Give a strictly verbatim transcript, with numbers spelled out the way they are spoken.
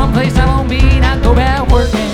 someplace I won't be, not go back working.